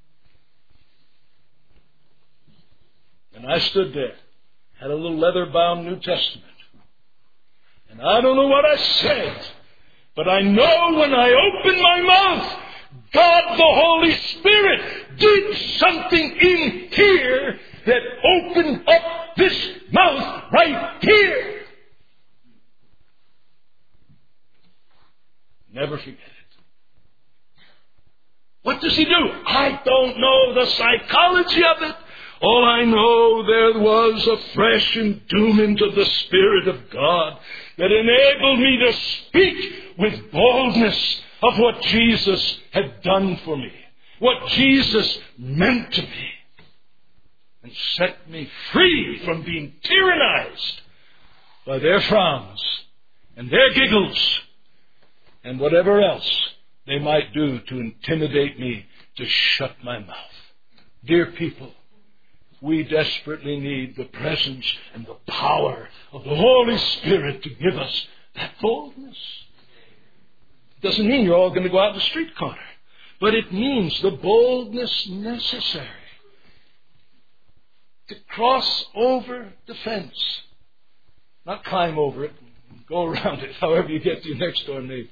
And I stood there, had a little leather-bound New Testament. And I don't know what I said, but I know when I opened my mouth, God the Holy Spirit did something in here that opened up this mouth right here. Never forget it. What does he do? I don't know the psychology of it. All I know, there was a fresh endowment of the Spirit of God that enabled me to speak with boldness of what Jesus had done for me, what Jesus meant to me, and set me free from being tyrannized by their frowns and their giggles and whatever else they might do to intimidate me, to shut my mouth. Dear people, we desperately need the presence and the power of the Holy Spirit to give us that boldness. It doesn't mean you're all going to go out in the street corner, but it means the boldness necessary to cross over the fence. Not climb over it, go around it, however you get to your next door neighbor.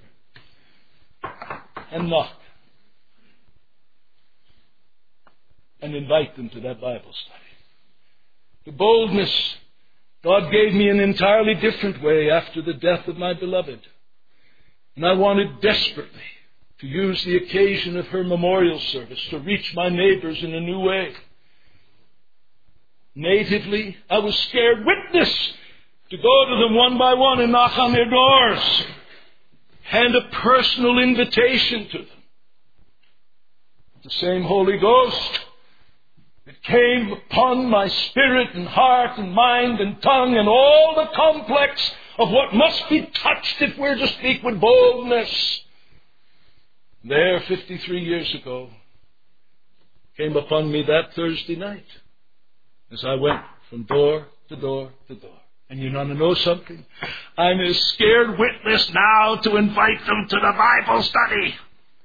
And knock. And invite them to that Bible study. The boldness God gave me in an entirely different way after the death of my beloved. And I wanted desperately to use the occasion of her memorial service to reach my neighbors in a new way. Natively, I was scared witness to go to them one by one and knock on their doors. Hand a personal invitation to them. The same Holy Ghost that came upon my spirit and heart and mind and tongue and all the complex of what must be touched if we're to speak with boldness. There, fifty-three years ago, came upon me that Thursday night as I went from door to door to door. And you want to know something? I'm a scared witness now to invite them to the Bible study.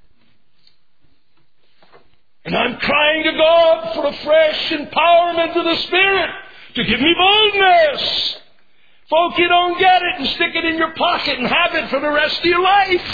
And I'm crying to God for a fresh empowerment of the Spirit to give me boldness. Folk, you don't get it and stick it in your pocket and have it for the rest of your life.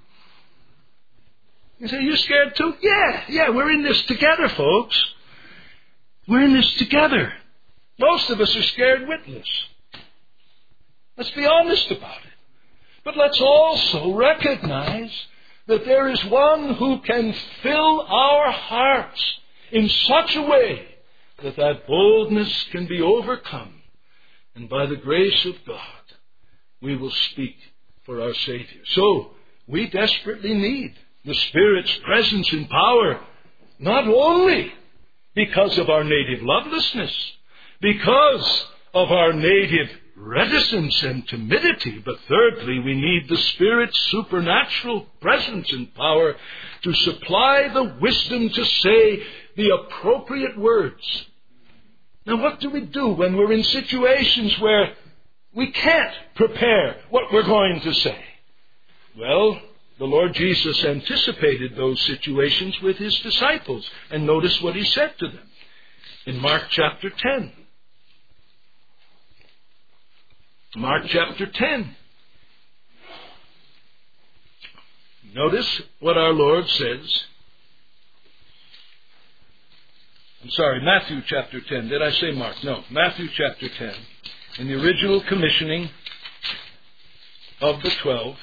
You say, you scared too? Yeah, yeah, we're in this together, folks. We're in this together. Most of us are scared witless. Let's be honest about it. But let's also recognize that there is one who can fill our hearts in such a way that that boldness can be overcome And by the grace of God, we will speak for our Savior. So, we desperately need the Spirit's presence and power, not only because of our native lovelessness, because of our native reticence and timidity, but thirdly, we need the Spirit's supernatural presence and power to supply the wisdom to say the appropriate words. Now, what do we do when we're in situations where we can't prepare what we're going to say? Well, the Lord Jesus anticipated those situations with His disciples. And notice what He said to them in Mark chapter ten. Mark chapter ten. Notice what our Lord says. I'm sorry, Matthew chapter ten. Did I say Mark? No, Matthew chapter ten. In the original commissioning of the twelve.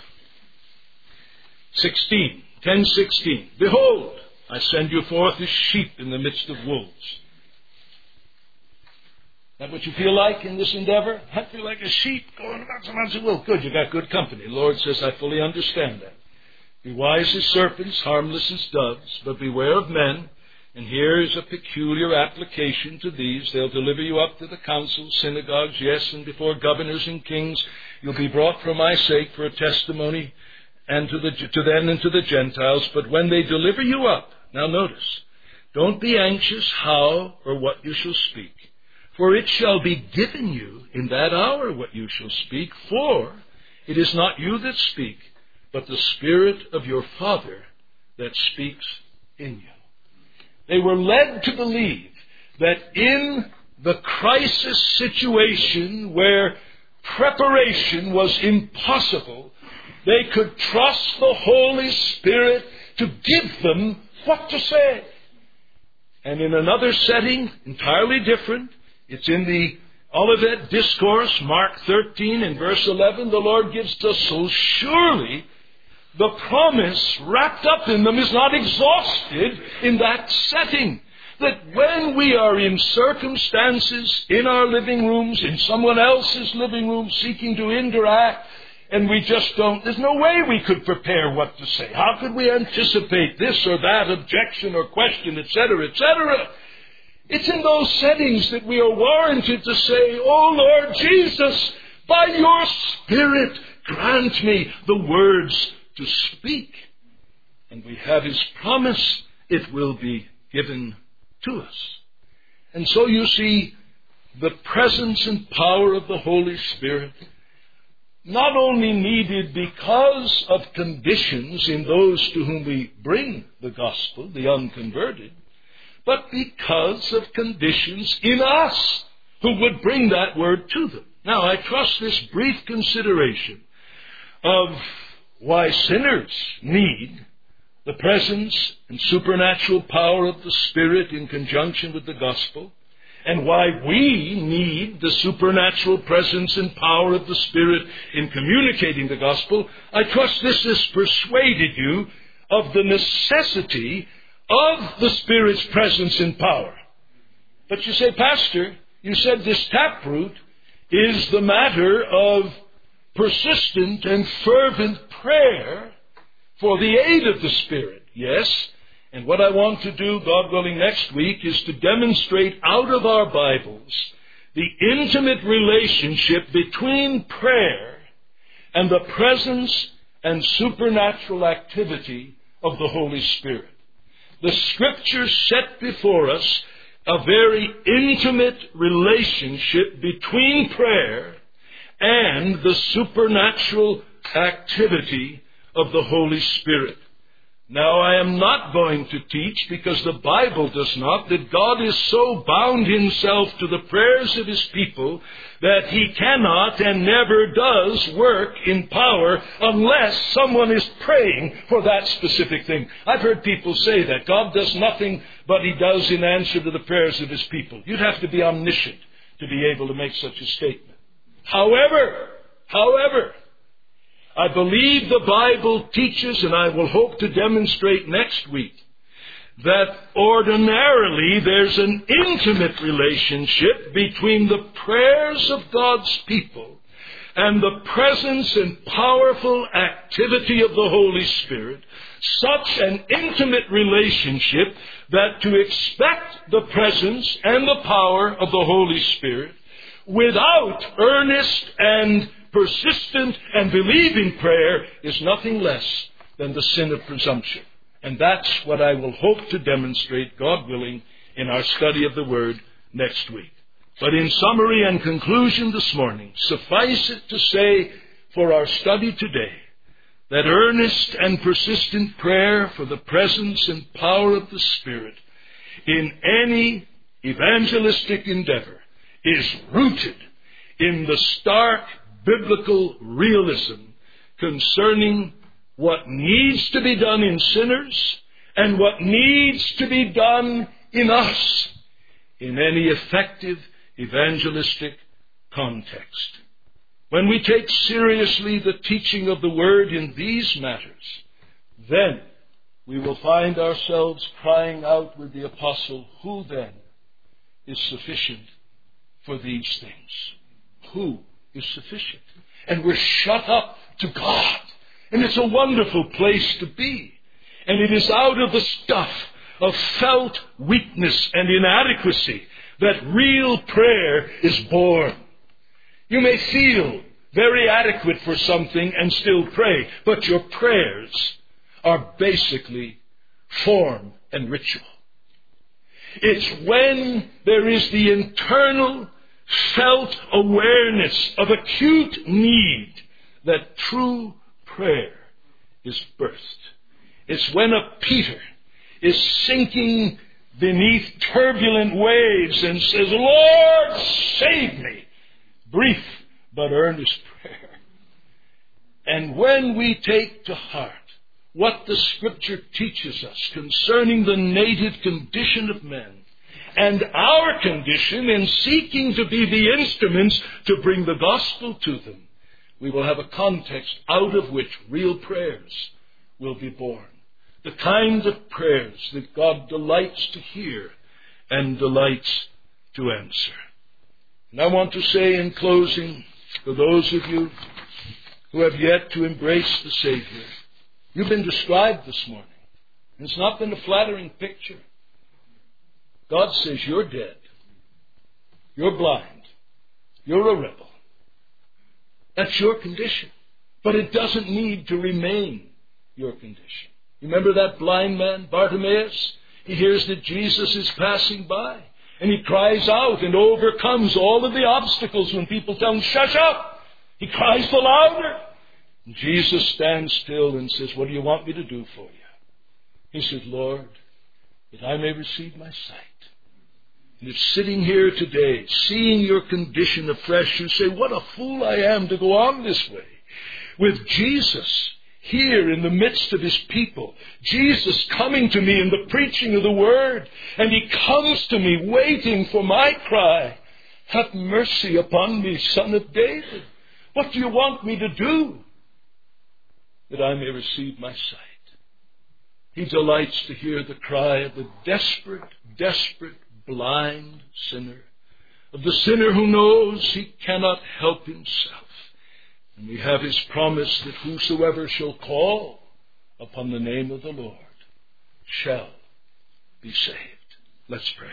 sixteen. ten sixteen. Behold, I send you forth as sheep in the midst of wolves. Is that what you feel like in this endeavor? I feel like a sheep going about some lots of wolves. Good, you got good company. The Lord says, I fully understand that. Be wise as serpents, harmless as doves, but beware of men. And here is a peculiar application to these. They'll deliver you up to the councils, synagogues, yes, and before governors and kings. You'll be brought for my sake for a testimony and to, the, to them and to the Gentiles. But when they deliver you up, now notice, don't be anxious how or what you shall speak. For it shall be given you in that hour what you shall speak. For it is not you that speak, but the Spirit of your Father that speaks in you. They were led to believe that in the crisis situation where preparation was impossible, they could trust the Holy Spirit to give them what to say. And in another setting, entirely different, it's in the Olivet Discourse, Mark thirteen and verse eleven, the Lord gives us so surely the promise wrapped up in them is not exhausted in that setting. That when we are in circumstances, in our living rooms, in someone else's living room, seeking to interact, and we just don't, there's no way we could prepare what to say. How could we anticipate this or that objection or question, et cetera, et cetera? It's in those settings that we are warranted to say, Oh Lord Jesus, by your Spirit, grant me the words to speak. And we have His promise, it will be given to us. And so you see the presence and power of the Holy Spirit not only needed because of conditions in those to whom we bring the gospel, the unconverted, but because of conditions in us who would bring that word to them. Now, I trust this brief consideration of why sinners need the presence and supernatural power of the Spirit in conjunction with the gospel, and why we need the supernatural presence and power of the Spirit in communicating the gospel. I trust this has persuaded you of the necessity of the Spirit's presence and power. But you say, Pastor, you said this taproot is the matter of persistent and fervent prayer for the aid of the Spirit. Yes, and what I want to do, God willing, next week is to demonstrate out of our Bibles the intimate relationship between prayer and the presence and supernatural activity of the Holy Spirit. The Scriptures set before us a very intimate relationship between prayer and the supernatural activity of the Holy Spirit. Now, I am not going to teach, because the Bible does not, that God is so bound Himself to the prayers of His people that He cannot and never does work in power unless someone is praying for that specific thing. I've heard people say that God does nothing but He does in answer to the prayers of His people. You'd have to be omniscient to be able to make such a statement. However, however, I believe the Bible teaches, and I will hope to demonstrate next week, that ordinarily there's an intimate relationship between the prayers of God's people and the presence and powerful activity of the Holy Spirit, such an intimate relationship that to expect the presence and the power of the Holy Spirit without earnest and persistent and believing prayer is nothing less than the sin of presumption. And that's what I will hope to demonstrate, God willing, in our study of the Word next week. But in summary and conclusion this morning, suffice it to say for our study today that earnest and persistent prayer for the presence and power of the Spirit in any evangelistic endeavor is rooted in the stark biblical realism concerning what needs to be done in sinners and what needs to be done in us in any effective evangelistic context. When we take seriously the teaching of the Word in these matters, then we will find ourselves crying out with the apostle, who then is sufficient for these things? Who is sufficient? And we're shut up to God. And it's a wonderful place to be. And it is out of the stuff of felt weakness and inadequacy that real prayer is born. You may feel very adequate for something and still pray, but your prayers are basically form and ritual. It's when there is the internal felt awareness of acute need that true prayer is birthed. It's when a Peter is sinking beneath turbulent waves and says, Lord, save me. Brief but earnest prayer. And when we take to heart what the Scripture teaches us concerning the native condition of men and our condition in seeking to be the instruments to bring the gospel to them, we will have a context out of which real prayers will be born. The kind of prayers that God delights to hear and delights to answer. And I want to say in closing, for those of you who have yet to embrace the Savior, you've been described this morning. And it's not been a flattering picture. God says you're dead. You're blind. You're a rebel. That's your condition. But it doesn't need to remain your condition. Remember that blind man, Bartimaeus? He hears that Jesus is passing by. And he cries out and overcomes all of the obstacles when people tell him, shut up! He cries the louder. And Jesus stands still and says, what do you want me to do for you? He says, Lord, that I may receive my sight. And if sitting here today, seeing your condition afresh, you say, what a fool I am to go on this way. With Jesus here in the midst of his people, Jesus coming to me in the preaching of the word, and he comes to me waiting for my cry, have mercy upon me, Son of David. What do you want me to do that I may receive my sight? He delights to hear the cry of the desperate, desperate, blind sinner, of the sinner who knows he cannot help himself. And we have his promise that whosoever shall call upon the name of the Lord shall be saved. Let's pray.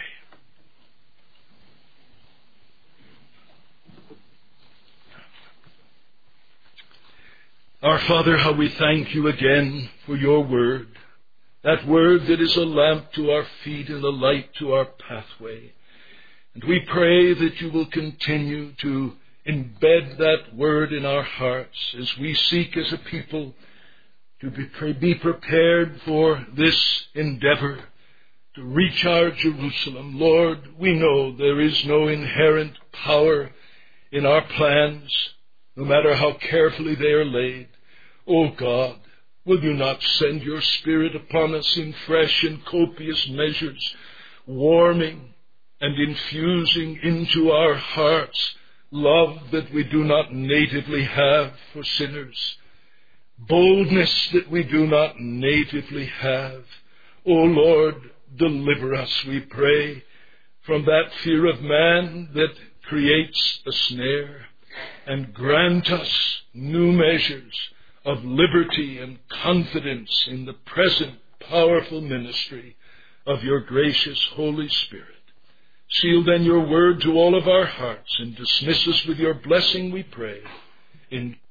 Our Father, how we thank you again for your word. That word that is a lamp to our feet and a light to our pathway. And we pray that you will continue to embed that word in our hearts as we seek as a people to be, be prepared for this endeavor to reach our Jerusalem. Lord, we know there is no inherent power in our plans, no matter how carefully they are laid. O God, will you not send your Spirit upon us in fresh and copious measures, warming and infusing into our hearts love that we do not natively have for sinners, boldness that we do not natively have, O Lord, deliver us, we pray, from that fear of man that creates a snare, and grant us new measures of liberty and confidence in the present powerful ministry of your gracious Holy Spirit. Seal then your word to all of our hearts, and dismiss us with your blessing, we pray, in